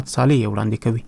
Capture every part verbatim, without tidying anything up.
صالح وړاندې کوي.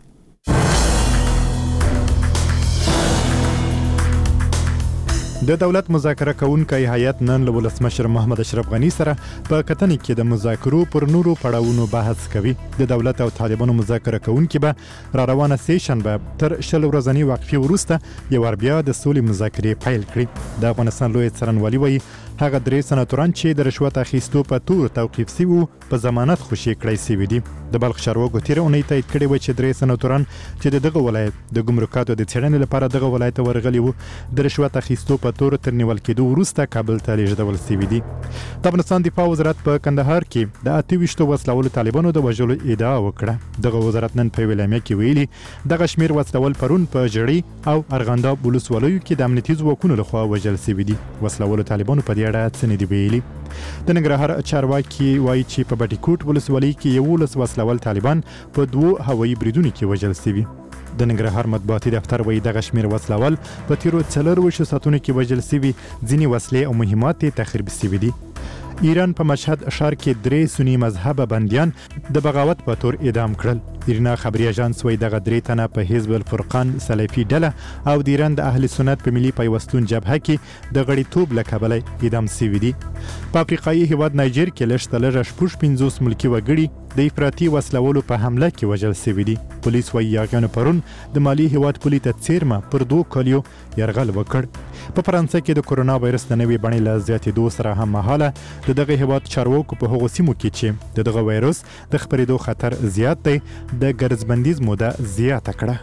د دولت مذاکره کوونکی هیئت نن له ولسمشر محمد اشرف غنی سره په کتنې کې د مذاکرو پر نورو پړاوونو بحث کوي. د دولت او طالبانو مذاکره کوونکي به را روانه سه شنبه تر شل ورځنی وقفې وروسته یو بیا د سولې مذاکرې پیل کړي. د افغانستان لوی څارنوالي وایي هغه درې سناتوران چې د رشوت اخیستو په تور توقیف شوي په ضمانت خوشي کړی شوي دي. د بلخ چارواکو تیره اونۍ تایید کړی و چې درې سناتوران چې د دغه ولایت د ګمرکاتو د څېړنې لپاره دغه ولایت ته ورغلي وو د رشوت اخیستو په تور تر نیول کېدو وروسته کابل ته لیږدول شوي دي. د افغانستان دفاع وزارت په کندهار کې د اته ویشتو وسلوالو طالبانو د وژلو ادعا وکړه. دغه وزارت نن په اعلامیه کې ویلي دغه شمیر وسلوال پرون په جړی او ارغنداب ولسوالیو کې د امنیتي ځواکونو لخوا وژل شوي دي. وسلوالو طالبانو په دې اړه څه نه دي ویلي. د ننګرهار چارواکي وایي چې په بټي کوټ ولسوالۍ کې یولس وسلوال طالبان په دوو هوایي بریدونو کې وژل شوي. د ننګرهار مطبوعاتي دفتر وایي دغه شمیر وسلوال په تیرو څلورویشتو ساعتونو کې وژل شوي. ځینې وسلې او مهمات یې تخریب شوي دي. ایران په مشهد ښار کې درې سنی مذهبه بندیان د بغاوت په تور اعدام کړل. ایرنا خبري اژانس وایي دغه درې تنه په حزب الفرقان سلفي ډله او د ایران د اهل سنت په ملي پیوستون جبهه کې د غړیتوب له کبله اعدام شوي دي. په افریقایي هیواد نایجر کې لږ تر لږه شپږ پنځوس ملکي وګړي د افراطي وسلوالو په حمله کې وژل شوي دي. پولیس وایي یاغیانو پرون د مالي هیواد پولې ته څیرمه پر دوو کالیو یرغل وکړ. په فرانسه کې د کورونا وایرس د نوې بڼې له زیاتېدو سره هم مهاله د دغه هیواد چارواکو په هغو سیمو کې چې د دغه وایرس د خپرېدو خطر زیات دی د ګرځبندیز موده زیاته کړه.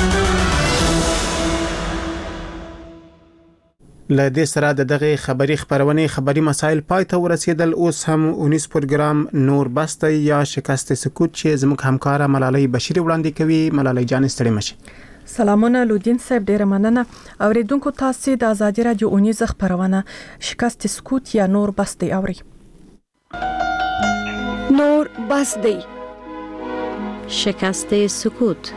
له دې سره د دغه خبري خبرونې خبري مسایل پای ته ورسېدل. اوس هم اونیس پروګرام نور بسته یا شکست سکوت چې زموږ همکاره ملالۍ بشیر وړاندې کوي. ملالۍ جان ستړي مشي. سلامونه لودین صاحب، ډیره مننه. اوریدونکو تاسو د آزادي رادیو اونیز خبرونه شکست سکوت یا نور بسته اوري. نور بسته شکست سکوت.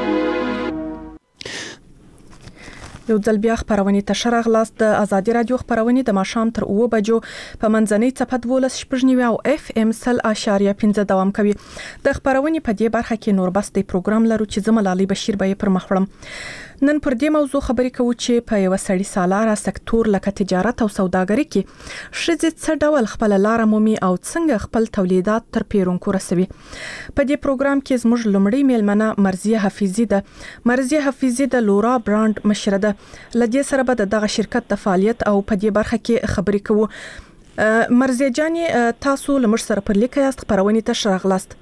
یو ځل بیا خبرونه ته راغلاست. د آزادي رادیو خبرونه د ماښام تر اوه بجو په منځنۍ صفحه دولس شپږ نیو او اف ام سل اشاریه پنځه دوام کوي. د خبرونه په دې برخه کې نور بس د پروګرام لرو چې زملالي بشیر به پر مخ وړم. نن پر دې موضوع خبرې کوو چې په یو سړی سالاره سکتور لکه تجارت او سوداګري کې ښځې څه ډول خپل لار مومي او څنګه خپل تولیدات تر پیرونکو رسوي. په دې پروګرام کې زموږ لومړی میلمنه مرضیه حفیظي ده. مرضیه حفیظي د لورا برانډ مشره ده. لدې سره به دغه شرکت د فعالیت او په دې برخه کې خبرې کوو. مرضیه جانې تاسو لمر سره پر لیک یاست، خبرونه ته راغلاست.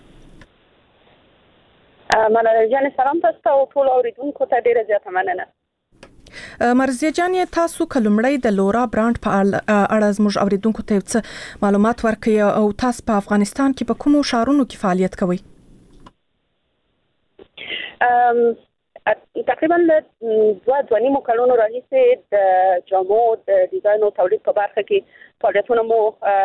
ملالۍ جان سلام تاسو او ټول اوریدونکو ته ډیره زیاته مننه. مرضیه جانې تاسو کلمړی د لورا برانډ په اړه زموږ اوریدونکو ته څه معلومات ورکړئ او تاسو په افغانستان کې په کومو شهرونو کې فعالیت کوئ؟ تقریبا دوه دوه نیمو کلونو راهیسې د جامو د ډیزاین او تولید په برخه کې فعالیتونه مو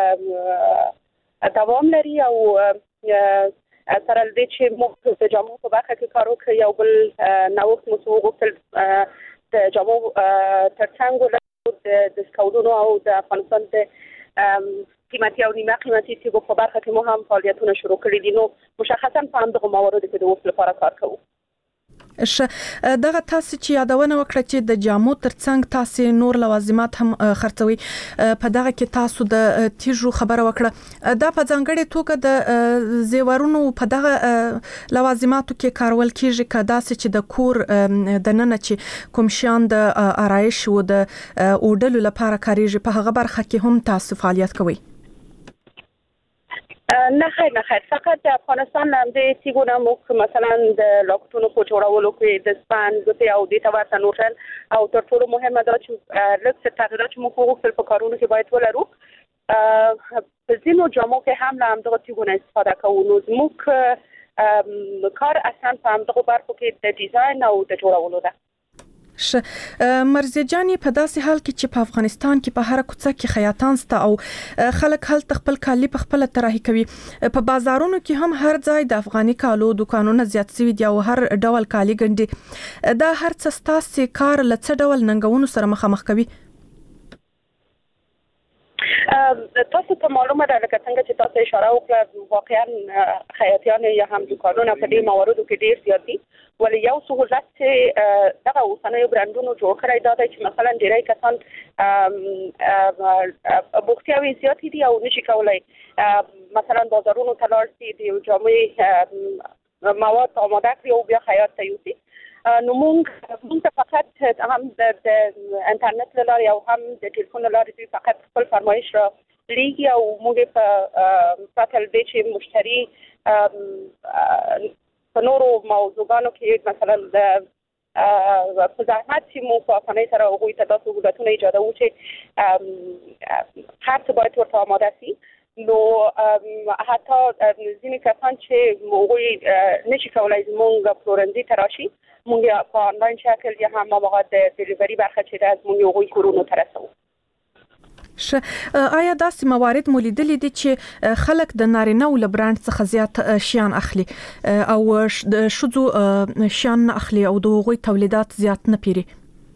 دوام لري او سره دې چې موږ د جامو په برخه کې کار وکړو. یو بل نوښت مو وغوښتل د جامو ترڅنګ د ډسکاونټونو او د افغانستان د قیمتي او نیمه قیمتي تیږو په برخه کې مو هم فعالیتونه شروع کړي دي. نو مشخصا په همدغه مواردو کې د اوس لپاره کار کوو. ش دغه تاسو چې یادونه وکړه چې د جامو ترڅنګ تاسو نور لوازمات هم خرڅوي، په دغه کې تاسو د تیژو خبره وکړه. دا په ځانګړي توګه د زیورونو په دغه لوازماتو کې کارول کیږي کدا چې د کور د نن چې کوم شان د آرایش او د اوډلو لپاره کاریږي، په هغه برخه کې هم تاسو فعالیت کوئ؟ نه خیر نه خیر فقط د افغانستان د تیګونه مو مثلا د لاکټونو په جوړولو کې د سپان د او د تواسه نوټل او تر ټولو مهمه دا چې لږ څه تغیرات مو کوو په کارونو کې باید ولرو. په ځینو جامو کې هم له همدغه تیګونه استفاده کوو. نو زموږ کار اصلا په همدغه برخو کې د ډیزاین او د جوړولو ده. ش مرضیه جانې په داسې حال کې چې په افغانستان کې په هر کوڅه کې خیاطان سته او خلک هلته خپل کالي په خپل طراحي کوي، په بازارونو کې هم هر ځای د افغاني کالو دکانونه زیات شوي دي او هر ډول کالي ګنډي. دا هر څه ستاسو کار له څه ډول ننګونو سره مخامخ کوي؟ تاسو ته معلومه ده لکه څنګه چې تاسو اشاره وکړه واقعا خیاطیان یا هم دکانونه په دې مواردو کې ډیر زیات دي ولې یو سهولت چې دغه اوسنیو برانډونو جوړ کړی دا دی چې مثلا ډیری کسان بوختیاوي زیات دي او نشي کولای مثلا بازارونو ته لاړ شي د یو جامې مواد آماده کړي او بیا خیاط ته یوسي نو موږ موږ فقط هم د انټرنیټ له لارې او هم د ټلیفون له لارې دوی فقط خپل فرمایش را لیږي او موږ په پرته له دې چې مشتري په نورو موضوعاتو کې مثلا د په زحمت چې مو په اسانۍ سره هغوی ته دا سهولتونه ایجادوو چې هر څه باید ورته آماده شي نو حتی ځینې کسان چې هغوی نشي کولای زموږ پلورنځي ته راشي موږ په آنلاین شکل یا هم موقع د ډیلیوري برخه چې ده موږ هغوی کورونو ته رسوو. ش آیا داسې موارد مو لیدلي دي چې خلک د نارینه او له برانډ څخه زیات شیان اخلي او د ښځو شیان نه اخلي او د هغوی تولیدات زیات نه پیري؟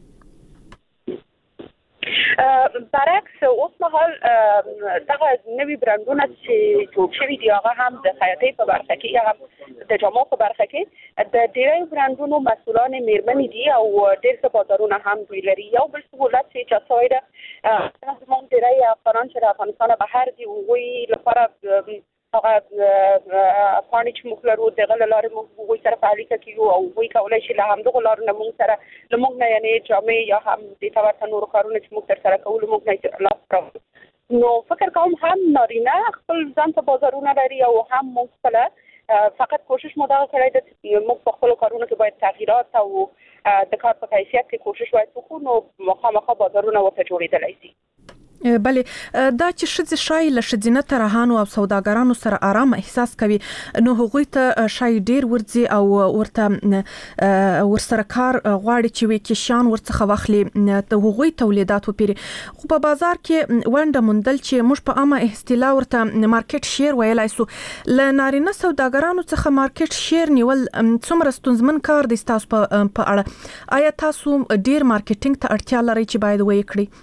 برعکس اوس مهال دغه نوي برانډونه چې جوړ شوي دي هغه هم د خیاطۍ په برخه کې یا هم د جامو په برخه کې د ډیری برانډونو مسؤلان میرمنې دي او ډېر څه بازارونه هم دوی لري. یو بل سهولت چې چا شوی ده زموږ ډیری افغانان چې د افغانستان بهر دي هغوی لپاره هغه پاڼې چې موږ لرو دغه له لارې موږ هغوی سره په اړیکه کې یو او هغوی کولی شي له همدغو لارو نه موږ سره له موږ نه یعنې جامې یا هم دې ته ورته نورو کارونه چې موږ ترسره کوو له موږ نه لاس راوړو. نو فکر کوم هم نارینه خپل ځان ته بازارونه لري او هم موږ خپله فقط کوشش مو دغه کړی ده چې موږ په خپلو کارونو کې باید تغییرات او د کار په کیفیت کې کوشش باید وکړو نو مخامخا بازارونه ورته جوړېدلی شي. بله دا چې ښځې شای له ښځینه طراحانو او سوداګرانو سره آرام احساس کوي نو هغوی ته شای ډیر ورځي او ورته ورسره کار غواړي چې وي کې شان ورڅخه واخلي د هغوی تولیدات وپیري خو په بازار کې ونډه موندل چې موږ په عامه اصطلاح ورته مارکیټ شیر ویلای سو له نارینه سوداګرانو څخه مارکیټ شیر نیول څومره ستونزمن کار دی ستاسو په اړه؟ آیا تاسو ډیر مارکیټینګ ته اړتیا لرئ چې باید ویې کړئ؟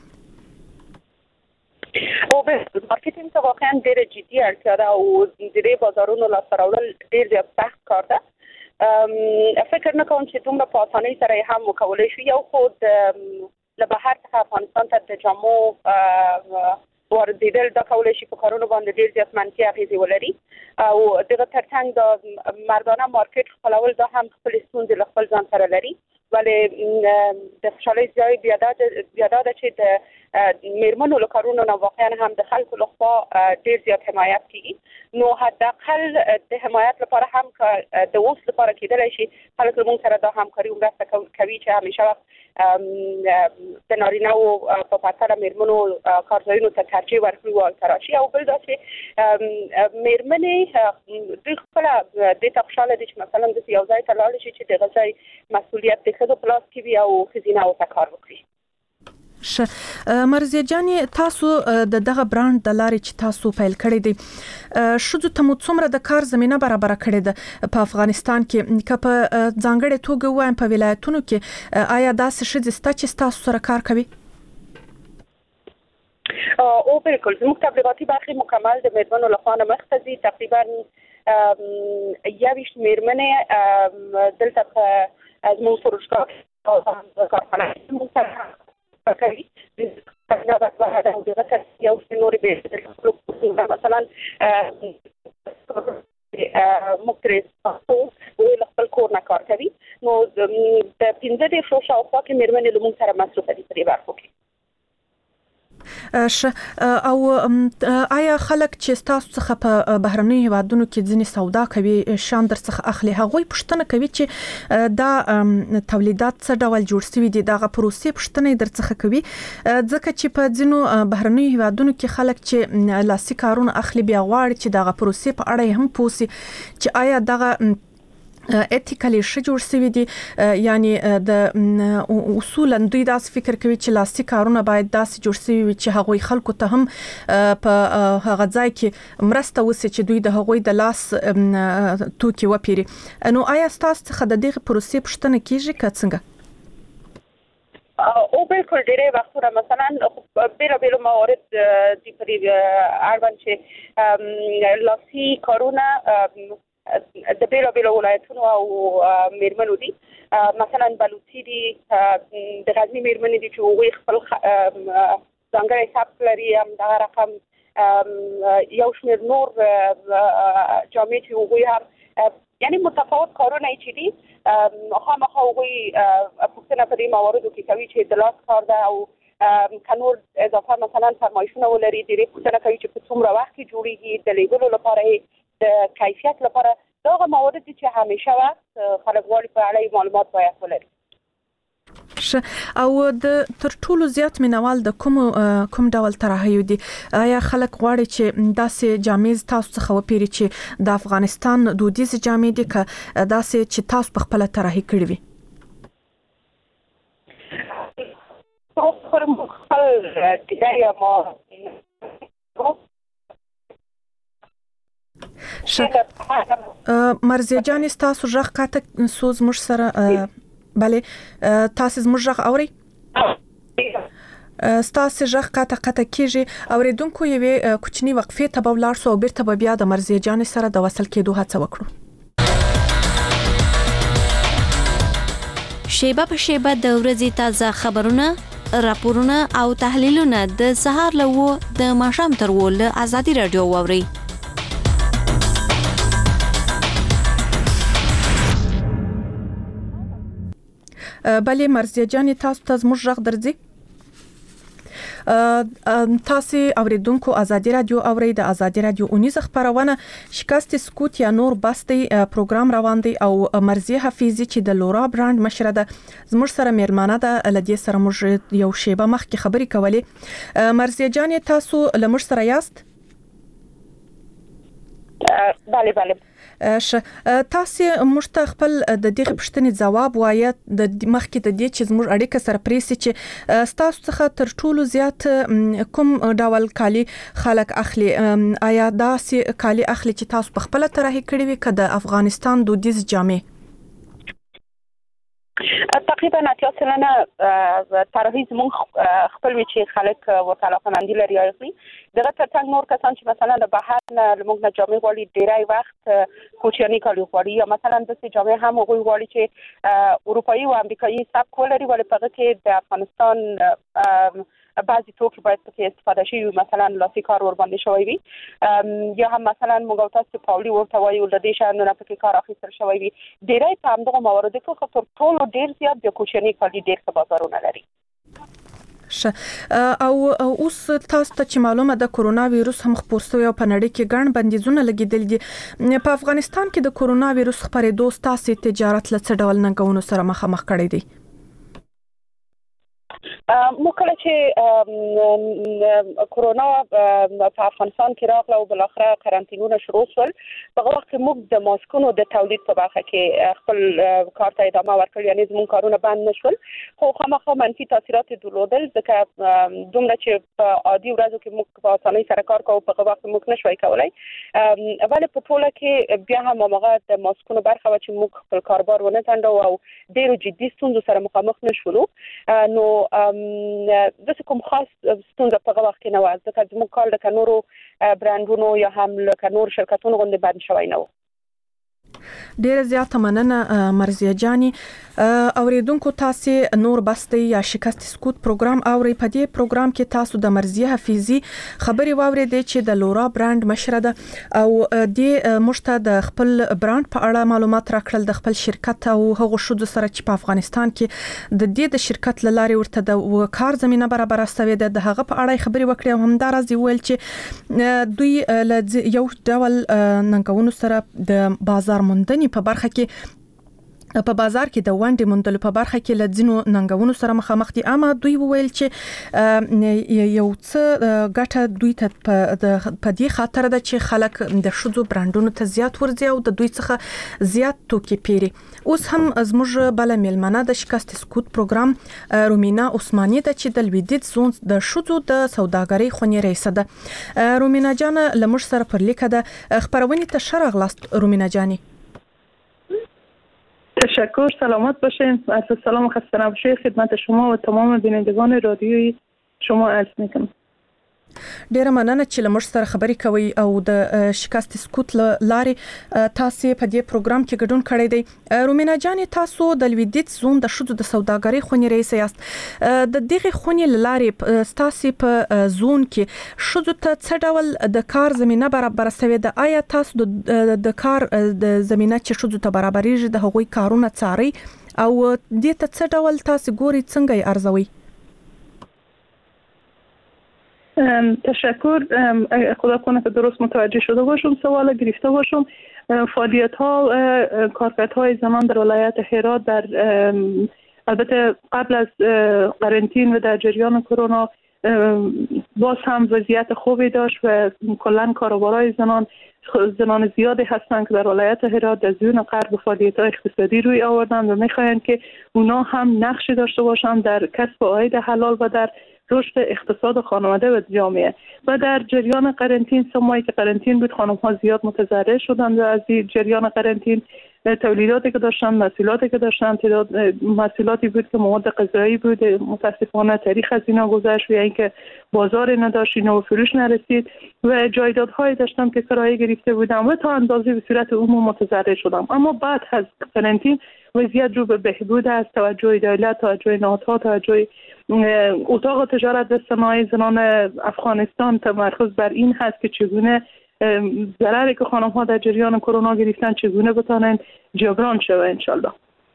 او به مارکیټینګ ته واقعا ډېره جدي اړتیا ده او د دې بازارونو لاسته راوړل ډېر زیات سخت کار ده. فکر نه کوم چې دومره په اسانۍ سره یې هم وکولی شو. یو خو له بهر څخه افغانستان ته د جامو واردېدل دا کولی شي په کارونو باندې ډېر زیات منفي اغېزې ولري او دغه ترڅنګ د مردانه مارکیټ خپلول دا هم خپلې ستونزې له خپل ځان سره لري ولې د خوشحالۍ ځای بیا دا ده چې د میرمنو له کارونو نه واقعا هم د خلکو لخوا ډېر زیات حمایت کیږي نو حداقل د حمایت لپاره هم د اوس لپاره کېدلی شي خلک له موږ سره دا همکاري مرسته کوي چې همیشه وخت د نارینه‌و په پرتله میرمنو کارځایونو ته ترجیح ورکړي او هلته راشي. او بل دا چې میرمنې دوی خپله دې ته خوشحاله دي چې مثلا داسې یو ځای ته لاړې شي چې دغه ځای مسؤلیت د ښځو په لاس کې وي او ښځینه ورته کار وکړي. ش مرضیه جانې تاسو د دغه برانډ د لارې چې تاسو پیل کړی دی ښځو ته مو څومره د کار زمینه برابره کړې ده په افغانستان کې که په ځانګړې توګه ووایم په ولایتونو کې آیا داسې ښځې شته چې تاسو سره کار کوي؟ او بالکل زموږ تبلیغاتي برخې مکمل د میرمنو لخوا نه مخته ځي. تقریبا یویشت میرمنې دلته په زموږ فروشګاه کې کارخانه زموږ سره کوي دا به دا د غټ یو نوري به مثلا مخترس او له خپل کور نه کار کوي نو د پنځه دې فروش او خوا کې میرمنې له موږ سره مصروفه دي په دې برخو کې. ش او آیا خلک چې تاسو څخه په بهرنیو هیوادونو کې ځینې سودا کوي شان در څخه اخلي هغوی پوښتنه کوي چې دا تولیدات څه ډول جوړ شوي دي دغه پروسې پوښتنه در څخه کوي ځکه چې په ځینو بهرنیو هیوادونو کې خلک چې لاسي کارونه اخلي بیا غواړي چې دغه پروسې په اړه هم پوه شي چې آیا دغه ایتیکلی ش جوړ شوی دي یعنی د اصولا دوی داس فکر کوي چې لاسي کارونه باید داس جوړ شوی وي چې هغوی خلکو ته هم په هغه ځای کې مرسته وسي چې دوی د هغوی د لاس توکي وپیري. نو آیا تاسو څخه د دغه پروسې پوښتنه کیږي که څنګه؟ او بالکل ډېرې وختونه مثلا بیره بیره موارد د پرې اړوند چې لاسي کارونه د بیره بیره ولایتونو او میرمنو دي مثلا بلوچي دي د غزني میرمنې دي چې هغوی خپل ځانګړی سبک لري هم دغه رقم یو شمېر نور جامې چې هغوی هم یعنی متفاوت کارونه چې دي خامخا هغوی پوښتنه په دې مواردو کې کوي چې د لاس کار ده او که نور اضافه مثلا فرمایشونه ولري ډېرې پوښتنه کوي چې په څومره وخت کې جوړېږي د لیږلو لپاره د کیفیت لپاره دغه موارد دي چې همیشه وخت خلک غواړي په اړه معلومات باید ولري. او د تر ټولو زیات مینوال د کوم کوم ډول طرحیو دي؟ آیا خلک غواړي چې داسې جامې تاسو څخه وپیري چې د افغانستان دودیز جامې دي که داسې چې تاسو په خپل طرحي کړی وي؟ پر خپل دیګه ما مرزیه جان تاسو ژغ قاطع سوز مش سره بله تاسو زموږ ژغ اوري؟ ستاسو ژغ قاطع قاطع کیږي. اوریدونکو یوې کوچنی وقفې ته به ولاړ سو او بیرته به بیا د مرزیه جان سره د وصل کېدو هڅه وکړو. شیبه په شیبه د ورځې تازه خبرونه، راپورونه او تحلیلونه د سهار له و د ماښام تر و له ازادي رادیو واوري. بله مرزیه جان تاسو ته زموږ ژغ درځي؟ تاسو اوریدونکو ازادي رادیو اوري د ازادي رادیو اونیز خبرونه شکست سکوت یا نور بستی پروګرام روان دی او مرزیه حفیظی چې د لورا برانډ مشره ده زموږ سره میرمنه ده لدی سره موږ یو شیبه مخکې خبرې کولې. مرزیه جان تاسو لمر سره یاست؟ بله بله ش تاسو مشته خپل د دې پښتنې جواب وایي د مخکې د دې چې زموږ اړیکه سره پریسي چې تاسو څخه تر ټولو زیات کوم ډول کالی خلک اخلي؟ آیا دا سي کالی اخلي چې تاسو په خپل طرحي کړی وي که د افغانستان دودیز جامې؟ تقریبا اتیا سلنه طرحي زموږ خپل وی چې خلک ورته علاقه‌مندي لري اخلي. دغه ترڅنګ نور کسان چې مثلا د بهر نه موږ نه جامې غواړي ډېری وخت کوچني کالي غواړي یا مثلا داسې جامې هم هغوی غواړي چې اروپایي او امریکایي سبک ولري ولې په هغه کې د افغانستان بعضی توکي باید پکې استفاده شي مثلا لاسي کار ور باندې شوی وي یا هم مثلا موږ تاسو پاولي ورته وایو د دې شانو نه پکې کار اخیستل شوی وي. ډېری په همدغه مواردو کې خو تر ټولو ډېر زیات د کوچني کالي ډېر څه بازارونه لري. او اوس تاسو ته چې معلومه ده کرونا وایروس هم خپور شوی او په نړۍ کې ګڼ بندیزونه لګیدل دي. په افغانستان کې د کرونا وایروس خپرېدو ستاسو تجارت له څه ډول ننګونو سره مخامخ کړی دی؟ مو کله چې کرونا په افغانستان کې راغله او بل اخره قرنطینونه شروع شول په هغه وخت کې موږ د ماسکونو د تولید په برخه کې خپل کار ته ادامه ورکړ یعنی زموږ کارونه بند نشول خو خامخا منفي تاثیرات درلودل ځکه دومره چې په عادي ورځو کې موږ په اسانۍ سره کار کوو په هغه وخت موږ نشوای کولای ولې په ټوله کې بیا هم هغه د ماسکونو برخه و چې موږ خپل کاروبار ونه تنډو او ډېر جدي ستونزو سره مخامخ نشولو نو د کوم خاص ستونزه په هغه وخت کې نه و ځکه زموږ کار د نورو برانډونو یا هم له نورو شرکتونو غوندې بند شوی نه و. ډیره زیاته مننه مرزیه جانی. اوریدونکو تاسو نور بسته یا شکست سکوت پروګرام اوري په دې پروګرام کې تاسو د مرزیه حفیظی خبري واورید چې د لورا برانډ مشره ده او د مشته د خپل برانډ په اړه معلومات راکړل د خپل شرکت او هغه شود سره چې په افغانستان کې د دې د شرکت لاري ورته د کار زمينه برابر استوي د هغه په اړه خبري وکړي هم دا راځي ویل چې دوی یو ډول ننګونو سره د بازار موندنې په برخه کې په بازار کې د وانډې موندلو په برخه کې لځینو ننګونو سره مخامخ دي اما دوی ویل چې یو څه ګټه دوی ته په دې خاطر ده چې خلک د شذو برانډونو ته زیات ورځي او د دوی څخه زیات توکي پیري. اوس هم زموږ بل میلمنه د شکست سکوت پروګرام رومینا عثماني د چې د لویدیت زون د شذو د سوداګرۍ خونې رئیس ده. رومینا جان لمر سره پر لیکه ده خبرونه ته شرغ لاست. رومینا جانی تشکر، سلامت باشین. از سلام و خسته نباشید خدمت شما و تمام بینندگان رادیویی شما عرض میکنم. ډیره مننه چې لمر سره خبرې کوي او د شکست سکوت لارې تاسو په دې پروګرام کې ګډون کړی دی. رومینا جان، تاسو د لویدیت زون د شذو د سوداګرۍ خونې رئیس یاست. د دغه خونې لارې تاسو په زون کې شذو ته څه ډول د کار زمينه برابر شوې ده؟ آیا تاسو د کار د زمينه چې شذو ته برابرېږي د هغوی کارونه څاري او دې ته څه ډول تاسو ګوري، څنګه یې ارزوي؟ تشکر. خدا کنه که درست متوجه شده باشم سوال گرفته باشم. فعالیت ها کارکردهای زنان در ولایت هرات در البته قبل از قرنطین و در جریان کرونا باز هم وضعیت خوبی داشت و کلا کاروبارای زنان زنان زیادی هستند که در ولایت هرات در زون غرب فعالیت‌های اقتصادی روی آوردند و می‌خواهند که اونا هم نقشی داشته باشند در کسب عاید حلال و در رشد اقتصاد خانواده و جامعه. و در جریان قرنطین سه ماهی که قرنطین بود خانم‌ها زیاد متضرر شدند و از جریان قرنطین تولیداتی که داشتن، محصولاتی که داشتن، محصولاتی بود که مواد غذایی بود، متاسفانه تاریخ از اینا گذشت و اینکه بازار نداشت، اینا به فروش نرسید و جایدادهایی داشتم که کرایه گرفته بودم و تا اندازه به صورت عموم متضرر شدم. اما بعد از قرنطین وضعیت رو به بهبود است. توجه دولت، توجه نهادها، توجه اتاق تجارت و صنایع زنان افغانستان تمرکز بر این هست که چگونه ضرری که خانم ها در جریان کرونا گرفتن چگونه بتانند جبران شوه انشالله.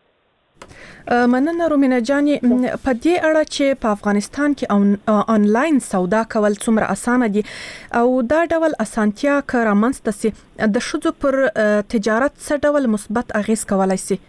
مننه رومینا جانې، په دې اړه چې په افغانستان کې آنلاین سودا کول څومره اسانه دي او دا ډول اسانتیا که رامنځته سي د ښځو پر تجارت څه ډول مثبت اغیز کولای سي؟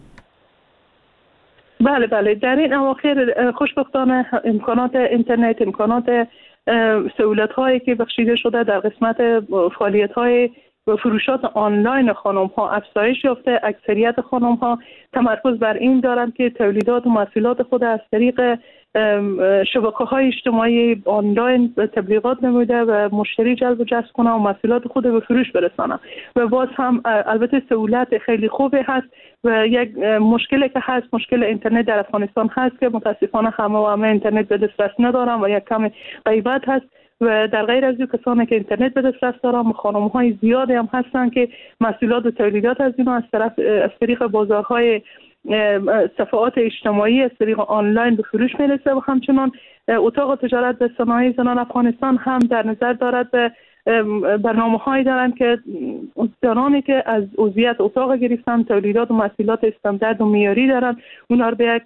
بله بله در این اواخر خوشبختانه امکانات اینترنت، امکانات سهولت هایی که بخشیده شده در قسمت فعالیت های و فروشات آنلاین خانم ها افزایش یافته. اکثریت خانم ها تمرکز بر این دارند که تولیدات و محصولات خود از طریق شبکه های اجتماعی آنلاین تبلیغات نموده و مشتری جلب و جذب کنند و محصولات خود به فروش برسانند. و باز هم البته سهولت خیلی خوبی هست و یک مشکلی که هست مشکل اینترنت در افغانستان هست که متاسفانه همه و همه اینترنت به دسترس ندارن و یک کم غیبت هست. و در غیر از این کسانی که اینترنت به دسترس دارن خانم‌های زیادی هم هستن که محصولات و تولیدات از اینا از طرف از طریق بازارهای صفحات اجتماعی از طریق آنلاین به فروش میرسه. و همچنان اتاق تجارت و صنایع زنان افغانستان هم در نظر دارد به برنامه‌هایی دارند که زنانی که از عضویت اتاق گرفتن تولیدات و محصولات استاندارد و معیاری دارند اونا رو به یک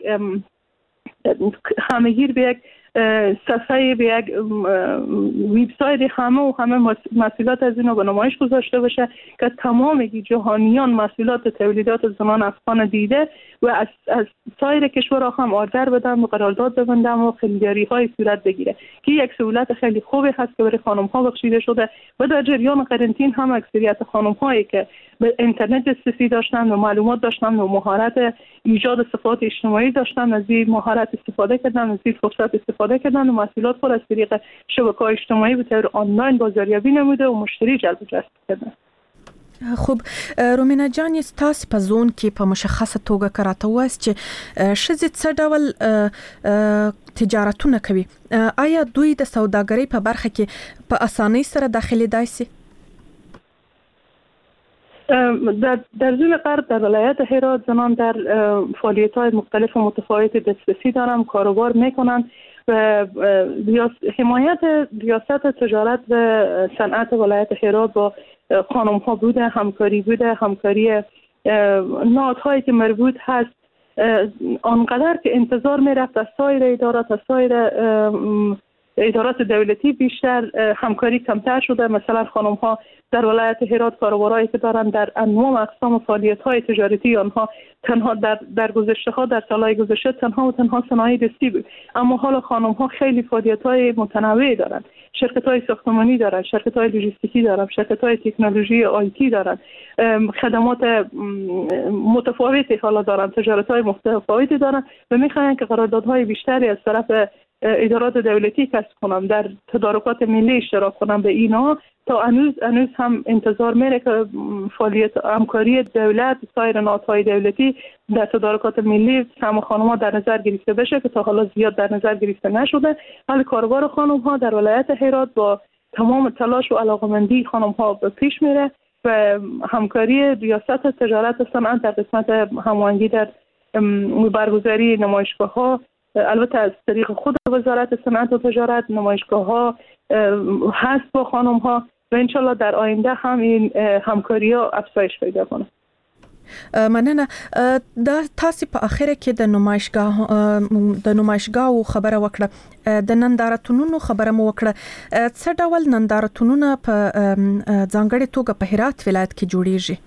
همگیر به یک صفحه به یک وبسایت همه و همه محصولات از اینا به نمایش گذاشته بشه که تمام جهانیان محصولات تولیدات زنان افغان دیده و از, از سایر کشورها هم آردر بدن و قرارداد ببندن و خریداری های صورت بگیره که یک سهولت خیلی خوبی هست که برای خانم ها بخشیده شده. و در جریان قرنطین هم اکثریت خانم هایی که به اینترنت دسترسی داشتن و معلومات داشتن و مهارت ایجاد صفحات اجتماعی داشتن از این مهارت استفاده کردن، از این فرصت استفاده کردن و محصولات خود از طریق شبکه‌های اجتماعی به طور آنلاین بازاریابی نموده و مشتری جلب و جذب کردن. خوب رومینا جان، تاسو په زون کې په مشخصه توګه کراته واست چې ښځې څه ډول تجارتونه کوي؟ آیا دوی د سوداګرۍ په برخه کې په اسانۍ سره داخليدای شي؟ در در زون غرب در ولایت هرات زنان در فعالیت‌های مختلف و متفاوت دسترسی دارن، کاروبار میکنن و حمایت ریاست تجارت و صنعت ولایت هرات با خانم ها بوده، همکاری بوده، همکاری نهادهایی که مربوط هست آنقدر که انتظار میرفت از سایر ادارات از سایر ادارات دولتی بیشتر همکاری کمتر شده. مثلا خانم ها در ولایت هرات کاروبارایی که دارن در انواع اقسام فعالیت های تجارتی آنها تنها در در گذشته ها در سالهای گذشته تنها و تنها صنایع دستی بود، اما حالا خانم ها خیلی فعالیت های متنوعی دارن، شرکت های ساختمانی دارن، شرکت های لوجستیکی دارن، شرکت های تکنولوژی آیتی دارن، خدمات متفاوتی حالا دارن، تجارت های متفاوتی دارن و میخواین که قراردادهای بیشتری از طرف ادارات دولتی کسب کنم، در تدارکات ملی اشتراک کنم به اینا، تا هنوز هنوز هم انتظار میره که فعالیت همکاری دولت سایر نهادهای دولتی در تدارکات ملی سهم خانم‌ها در نظر گرفته بشه که تا حالا زیاد در نظر گرفته نشده. ولی کاروبار خانم‌ها در ولایت هرات با تمام تلاش و علاقمندی خانم‌ها به پیش میره و همکاری ریاست تجارت و صنعت در قسمت هماهنگی در برگزاری نمایشگاه‌ها، البته از طریق خود وزارت صنعت و تجارت، نمایشگاه‌ها هست با خانم‌ها و انشالله در آینده هم این همکاری‌ها افزایش پیدا کنه. مننه. د تاسو په اخر کې د نمایشګاه د نمایشګاو خبره وکړه، د نندارتونونو خبره مو وکړه. څه ډول نندارتونونه په ځانګړي توګه په هرات ولایت کې جوړیږي؟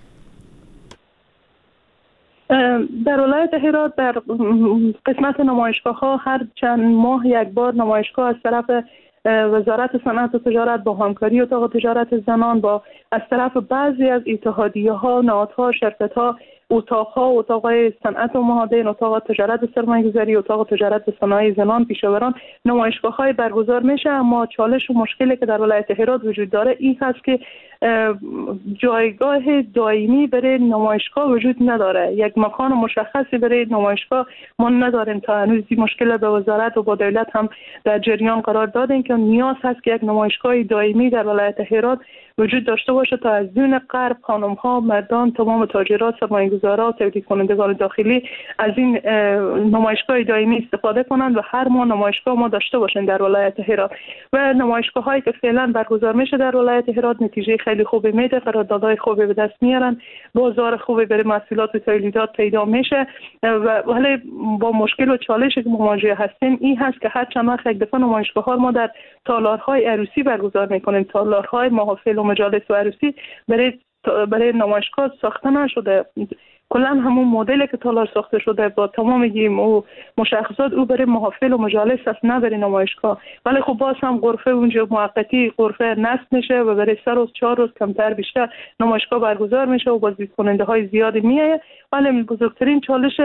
در ولایت هرات در قسمت نمایشگاه‌ها هر چند ماه یک بار نمایشگاه از طرف وزارت صنعت و تجارت با همکاری اتاق تجارت زنان، با از طرف بعضی از اتحادیه‌ها، نهادها، شرکت‌ها، اتاق‌ها، اتاق‌های صنعت و معادن، اتاق تجارت سرمایه‌گذاری، اتاق تجارت صنایع زنان، پیشاوران، نمایشگاه‌های برگزار میشه. اما چالش و مشکلی که در ولایت هرات وجود داره این هست که جایگاه دائمی برای نمایشگاه وجود نداره، یک مکان مشخصی برای نمایشگاه ما نداریم. تا هنوز این مشکل به وزارت و با دولت هم در جریان قرار دادیم که نیاز هست که یک نمایشگاه دائمی در ولایت هرات وجود داشته باشه تا از دون غرب خانم‌ها، مردان، تمام تاجرات، سرمایه‌گذاران، تولید کنندگان داخلی از این نمایشگاه دائمی استفاده کنند و هر ماه نمایشگاه ما داشته باشیم در ولایت هرات. و نمایشگاه‌هایی که فعلا برگزار میشه در ولایت هرات نتیجه خیلی خوبی میده، قراردادهای خوبی به دست میارن، بازار خوبی برای محصولات و تولیدات پیدا میشه. و ولی با مشکل و چالشی که مواجه هستیم این هست که هر چند وقت یک دفعه نمایشگاه‌ها ما در تالارهای عروسی برگزار میکنیم، تالارهای محافل و مجالس و عروسی برای برای نمایشگاه ساخته نشده. کلا همون مدلی که تالار ساخته شده با تمام گیم و مشخصات او برای محافل و مجالس است، نه برای نمایشگاه. ولی خب باز هم غرفه اونجا موقتی غرفه نصب میشه و برای سه روز چهار روز کمتر بیشتر نمایشگاه برگزار میشه و بازدید کننده های زیادی میایه. ولی بزرگترین چالش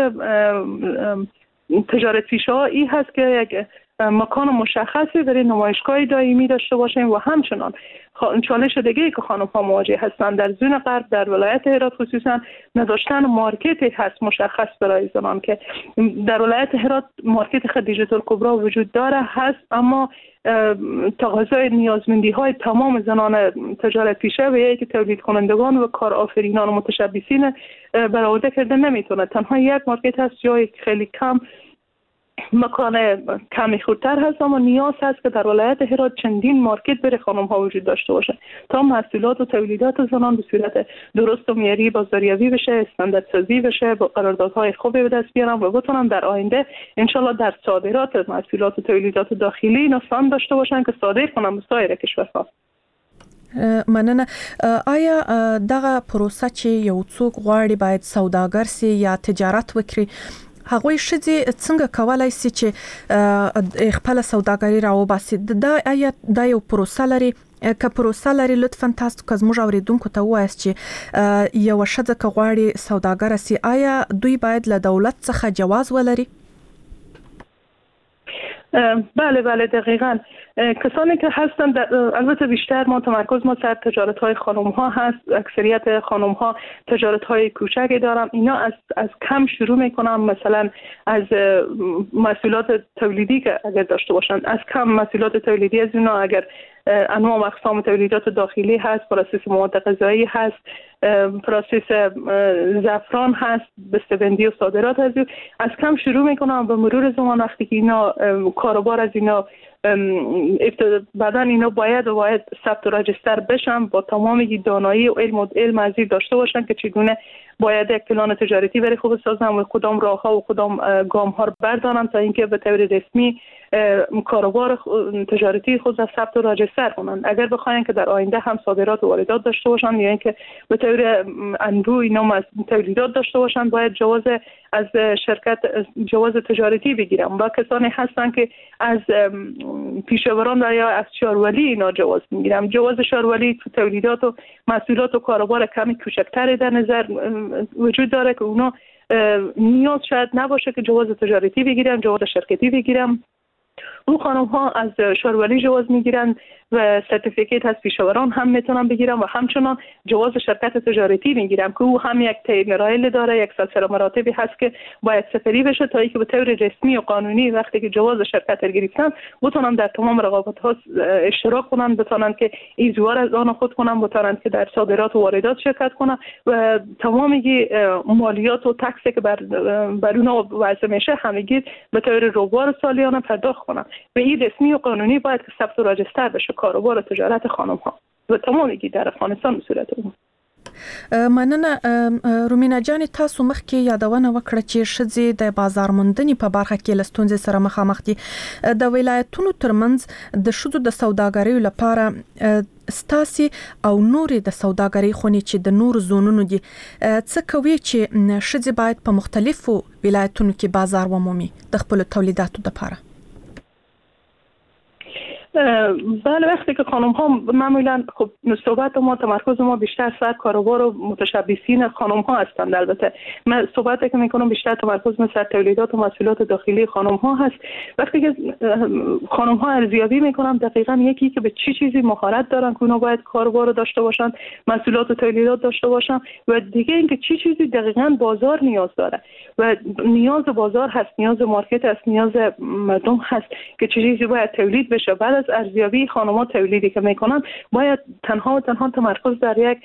تجارت پیشه ها این هست که یک مکان مشخصی برای نمایشگاه دائمی داشته باشیم و همچنان چالش دیگه‌ای که خانم‌ها مواجه هستند در زون غرب در ولایت هرات خصوصا نداشتن مارکتی هست مشخص برای زنان، که در ولایت هرات مارکت خدیجه الکبری وجود داره هست، اما تقاضای نیازمندی‌های تمام زنان تجارت پیشه و یکی تولید کنندگان و کارآفرینان و متشبثین برآورده کرده نمیتونه. تنها یک مارکت هست جای خیلی کم مکان کمی خودتر هست، اما نیاز هست که در ولایت هرات چندین مارکت برای خانم ها وجود داشته باشه تا محصولات و تولیدات زنان به صورت درست و معیاری بازاریابی بشه، استاندارد سازی بشه، با قراردادهای خوبی به دست بیارن و بتونن در آینده انشالله در صادرات محصولات و تولیدات داخلی نسان داشته باشن که صادر کنن به سایر کشورها. مننه. آیا دغه پروسه چې یو څوک غواړي باید سوداګر سي یا تجارت وکړي، هغوی ښځې څنګه کولای شي چې خپل سوداګري راوباسي؟ دا آیا دا یو پروسه لري؟ که پروسه لري لطفاً تاسو که زموږ اوریدونکو ته ووایاست چې یو ښځه که غواړي سوداګره سي آیا دوی باید له دولت څخه جواز ولري؟ بله بله دقیقاً. کسانی که هستن البته بیشتر ما تمرکز ما سر تجارت های خانم ها هست، اکثریت خانم ها تجارت های کوچکی دارن. اینا از از کم شروع میکنن، مثلا از محصولات تولیدی که اگر داشته باشن، از کم محصولات تولیدی از اینا اگر انواع و اقسام تولیدات داخلی هست، پروسس مواد غذایی هست، پروسس زعفران هست، بسته‌بندی و صادرات هست، از کم شروع میکنن. به مرور زمان وقتی که اینا کاروبار از اینا بعدا اینا باید و باید ثبت و رجستر بشن، با تمام دانایی و علم و علم ازی داشته باشن که چگونه باید یک پلان تجارتی برای خود سازن و کدام راهها و کدام گام ها رو بردارن تا اینکه به طور رسمی کاروبار تجارتی خود را ثبت و رجستر کنن. اگر بخواین که در آینده هم صادرات و واردات داشته باشن یا اینکه به طور اندو اینا تولیدات داشته باشن، باید جواز از شرکت جواز تجارتی بگیرن. و کسانی هستن که از پیشاوران یا از شارولی اینا جواز میگیرن. جواز شارولی تو تولیدات و محصولات و کاروبار کمی کوچکتری در نظر وجود داره که اونا نیاز شاید نباشه که جواز تجارتی بگیرن، جواز شرکتی بگیرن. اون خانم ها از شورولی جواز میگیرن و سرتیفیکیت از پیشاوران هم میتونن بگیرن و همچنان جواز شرکت تجارتی میگیرن که او هم یک طی مرایل داره، یک سلسله مراتبی هست که باید سپری بشه تا اینکه به طور رسمی و قانونی وقتی که جواز شرکت رو گرفتن بتونن در تمام رقابت ها اشتراک کنن، بتونن که ایزوار از آن خود کنن، بتونن که در صادرات و واردات شرکت کنن و تمامی مالیات و تکسی که بر بر اونها وضع میشه همگی به طور روبار سالیانه پرداخت کنن. به این رسمی و قانونی باید که ثبت و راجستر بشه کاروبار تجارت خانم ها و تمامی در افغانستان صورت اون. مننه رومینا جان، تاسو مخکې یادونه وکړه چې ښځې د بازار موندنې په برخه کې له ستونزې سره مخامخ دي. د ولایتونو ترمنځ د ښځو د سوداګرۍ لپاره ستاسي او نورې د سوداګرۍ خونې چې د نور زونونو دي څه کوي چې ښځې باید په مختلفو ولایتونو کې بازار ومومي د خپل تولیداتو لپاره؟ بله، وقتی که خانم ها معمولا خب صحبت ما تمرکز ما بیشتر سر کاروبار و متشبثین خانم ها هستند. البته من صحبتی که میکنم بیشتر تمرکز من سر تولیدات و محصولات داخلی خانم ها هست. وقتی که خانم ها ارزیابی میکنم دقیقاً یکی که به چی چیزی مهارت دارن که اونا باید کاروبار رو داشته باشن، محصولات و تولیدات داشته باشن و دیگه اینکه چی چیزی دقیقاً بازار نیاز داره و نیاز بازار هست، نیاز مارکت هست، نیاز مردم هست که چه چیزی باید تولید بشه. بعد از ارزیابی خانم‌ها تولیدی که میکنن باید تنها و تنها تمرکز در یک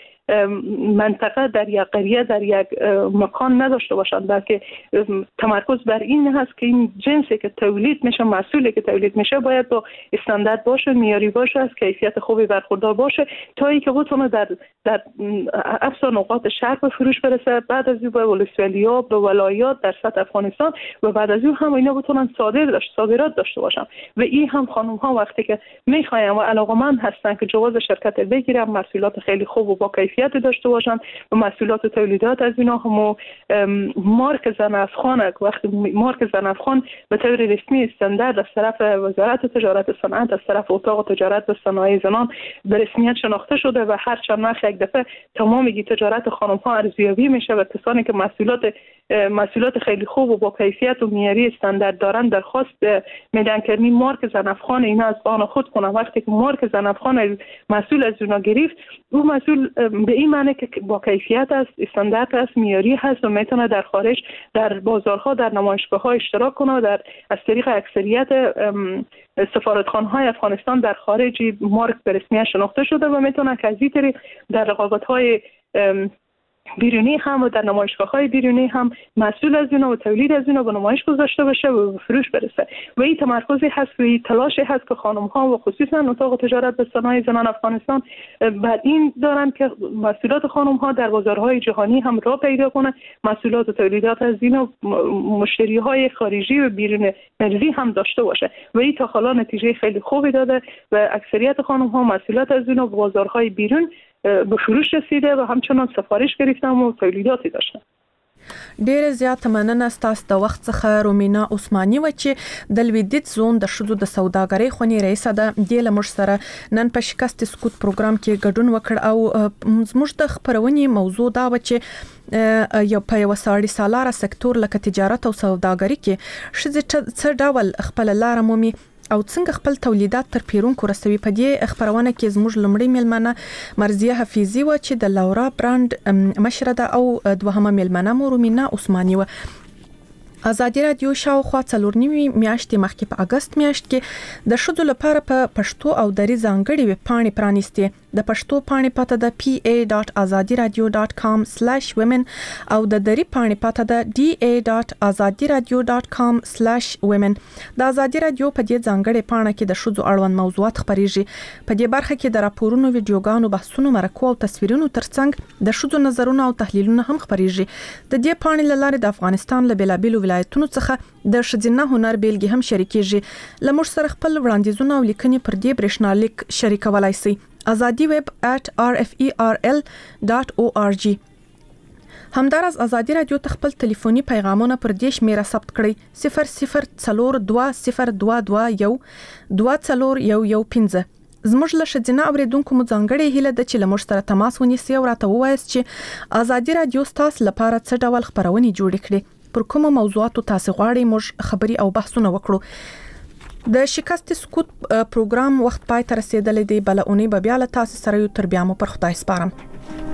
منطقه، در یک قریه، در یک مکان نداشته باشند، بلکه تمرکز بر این هست که این جنسی که تولید میشه، محصولی که تولید میشه باید با استاندارد باشه، معیاری باشه، از کیفیت خوبی برخوردار باشه تا اینکه بتونه در در اقصا نقاط شهر به فروش برسه، بعد از این به ولسوالی‌ها، به ولایات در سطح افغانستان و بعد از این هم اینا بتونن صادر داشت صادرات داشته باشن. و این هم خانم‌ها وقتی که میخواین و علاقه‌مند هستن که جواز شرکت بگیرن، محصولات خیلی خوب و با کیفیت داشته باشن و محصولات و تولیدات از اینا هم مارک زن افغان، وقتی مارک زن افغان به طور رسمی استاندارد از طرف وزارت تجارت و صنعت، از طرف اتاق تجارت و صنایع زنان به رسمیت شناخته شده و هر چند وقت یک دفعه تمامی تجارت خانم ها ارزیابی میشه و کسانی که محصولات محصولات خیلی خوب و با کیفیت و معیاری استاندارد دارن درخواست میدن که این مارک زن افغان اینا از آن خود کنن. وقتی که مارک زن افغان محصول از اونا گرفت، اون محصول به این معنی که با کیفیت است، استاندارد است، معیاری هست و میتونه در خارج در بازارها، در نمایشگاه‌ها اشتراک کنه و در از طریق اکثریت سفارتخانه‌های افغانستان در خارج مارک به رسمیت شناخته شده و میتونه که از این طریق در رقابت‌های بیرونی هم و در نمایشگاه‌های بیرونی هم محصول از اینا و تولید از اینا به نمایش گذاشته بشه و به فروش برسه. و این تمرکزی هست و این تلاشی هست که خانم‌ها و خصوصا اتاق تجارت و صنایع زنان افغانستان بعد این دارن که محصولات خانم‌ها در بازارهای جهانی هم راه پیدا کنه، محصولات و تولیدات از اینا مشتری‌های خارجی و بیرون مرزی هم داشته باشه. و این تا حالا نتیجه خیلی خوبی داده و اکثریت خانم‌ها محصولات از اینا به بازارهای بیرون به فروش رسیده و همچنان سفارش گرفتن و تولیداتی داشتن. ډېر زیات مننه ستاسو د وخت څخه رومینا عثماني و چې د لویدیځ زون د ښځو د سوداګرۍ خونې رئیسه ده. د لمر سره نن په شکست سکوت پروګرام کې ګډون وکړ او زموږ د خبرونې موضوع دا و چې یو په یو ساړی سالاره سکتور لکه تجارت او سوداګرۍ کې ښځې څه ډول خپل لار مومي او څنګه خپل تولیدات تر پیرونکو رسوي. په دې خبرونه کې زموږ لمړی میلمنه مرضیه حفیظي و چې د لورا برانډ مشره ده او دوهمه میلمنه مو رومینا عثماني و. ازادي رادیو شاوخوا څلور نیمه میاشتې مخکې په اگست میاشت کې د ښځو لپاره په پښتو او دري ځانګړي ویب پاڼې پرانیستې. د پښتو پاڼې پته ده پی ای ډاټ ازادي رادیو ډاټ کام سلیش ویمن او د دري پاڼې پته ده ډي ای ډاټ ازادي رادیو ډاټ کام سلیش ویمن. د ازادي رادیو په دې ځانګړي پاڼه کې د ښځو اړوند موضوعات خبريږي. په دې برخه کې د راپورونو، ویډیوګانو، بحثونو، مرکو او تصویرونو ترڅنګ د ښځو نظرونه او تحلیلونه هم خبريږي. د دې پاڼې لاره د افغانستان له بیلابیلو ولایتونو څخه د ښځینه هنر بیلګې هم شریکېږي. لمر سره خپل وړاندیزونه او لیکنې پر دې برېښنالیک شریکولای شئ. azadi web at r f e r l dot org. همدارس ازادي رادیو تخپل ټلیفوني پیغامونه پر دې شمیره ثبت کړئ صفر صفر څلور دوه صفر دوه دوه یو دوه څلور یو یو پنځه. زموږ له ښځینه اوریدونکو مو ځانګړې هیله ده چې له موږ سره تماس ونیسئ او راته ووایاست چې ازادي رادیو ستاسو لپاره څه ډول خبرونه جوړ کړي، پر کومو موضوعاتو تاسو غواړئ موږ خبري او بحثونه وکړو. د شکست سکوت پروګرام وخت پای ته رسیدلی دی، بل اونۍ به بیا له تاسو سره یو، تر بیا مو پر خدای سپارم.